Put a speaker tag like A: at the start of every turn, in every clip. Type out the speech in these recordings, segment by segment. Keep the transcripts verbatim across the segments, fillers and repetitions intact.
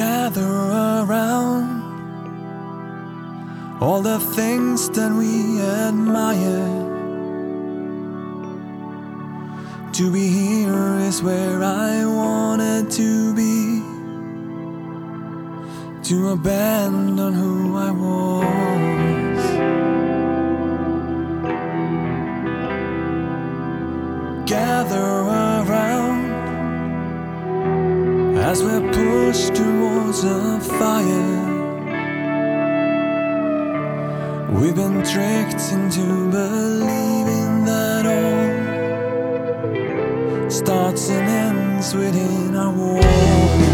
A: gather around all the things that we admire. To be here is where I wanted to be, to abandon who I was. Gather around as we're pushed towards a fire. We've been tricked into believing that all starts and ends within our walls.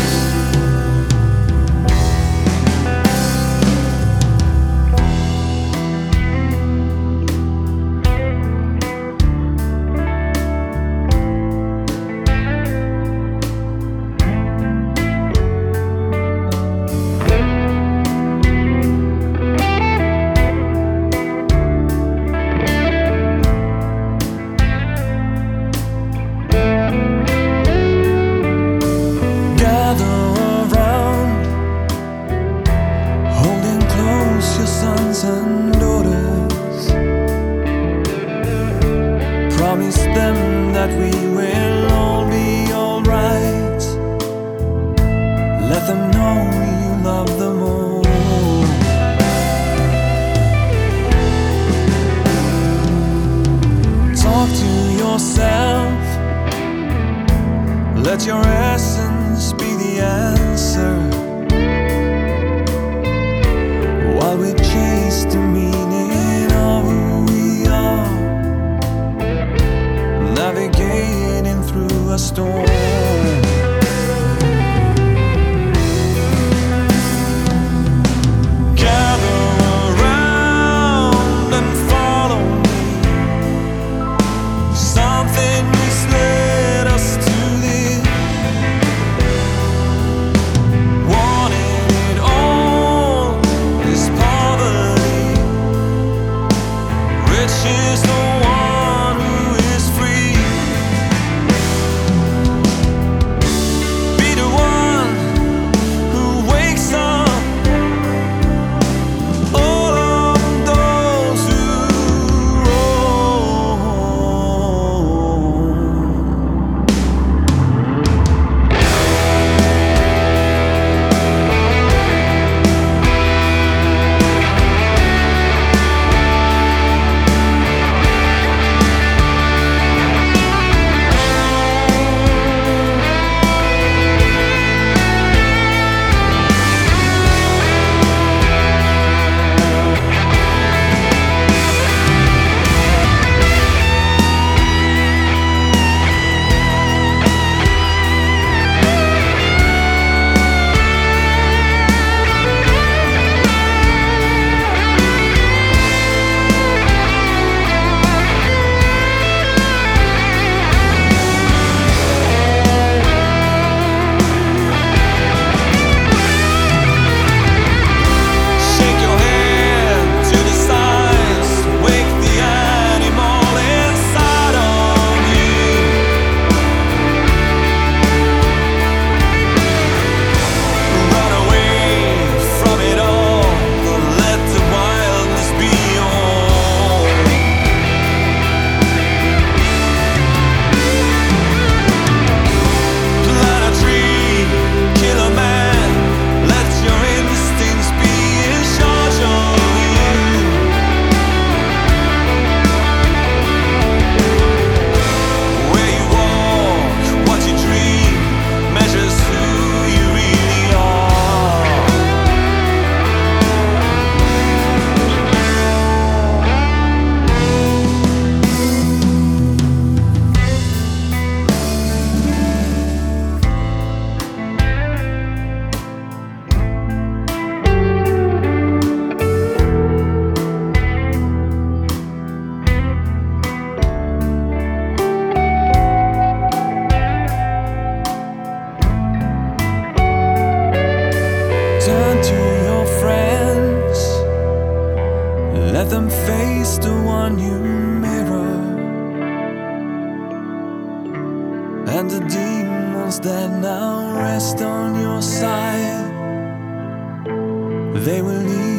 A: Sons and daughters, promise them that we will all be alright. Let them know you love them all. Talk to yourself, let your essence be the answer, while we chase the meaning of who we are, navigating through a storm. Gather around and follow me. Something misled us to this. Wanting it all is poverty. Rich is the one who is free. Be the one who wakes up all of those who roam. Let them face the one you mirror, and the demons ones that now rest on your side, they will lead